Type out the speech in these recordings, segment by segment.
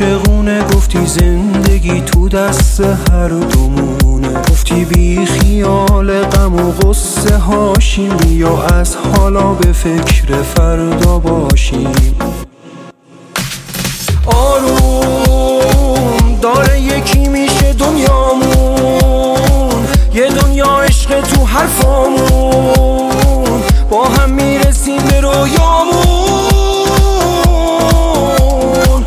عاشقونه، گفتی زندگی تو دست هر دومونه. گفتی بی خیال غم و غصه هاشیم، بیا از حالا به فکر فردا باشیم. آروم داره یکی میشه دنیامون، یه دنیا عشق تو حرفامون، با هم میرسیم به رویامون.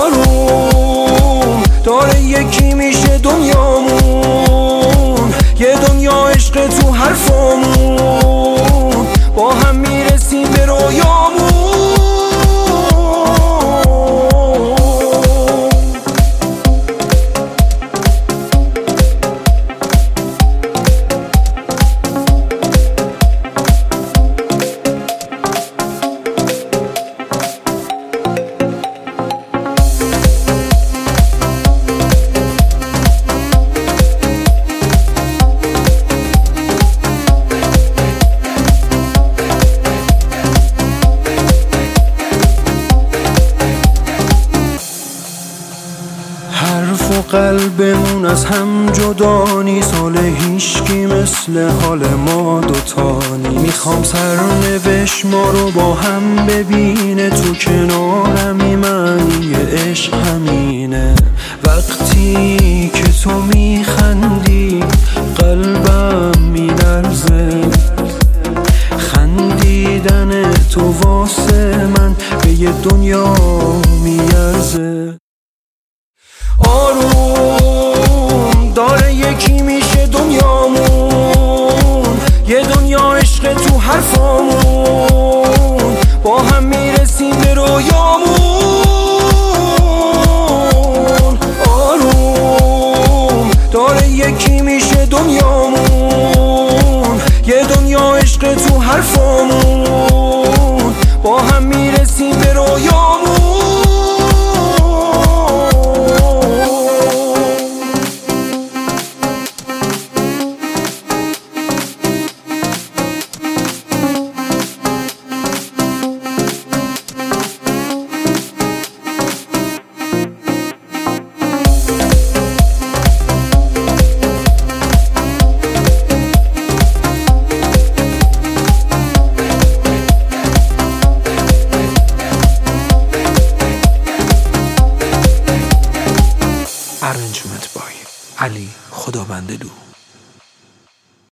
آروم داره یکی میشه دنیامون، یه دنیا عشق تو حرفامون، با هم میرسیم به رویامون. حرف و قلبمون از هم جدا نیست، حال هیچکی مثل حال ما دوتانی. میخوام سرنوشت ما رو با هم ببینه، تو کنارمی معنی عشق همینه. وقتی که تو میخندی قلبم میلرزه، خندیدن تو واسه من به یه دنیا میارزه. آروم داره یکی میشه دنیامون، یه دنیا عشق تو حرفامون، با هم میرسیم به رویامون. آروم داره یکی میشه دنیامون، یه دنیا عشق تو حرفامون، با هم میرسیم به رویامون. Arrangement by علی خداوندلو.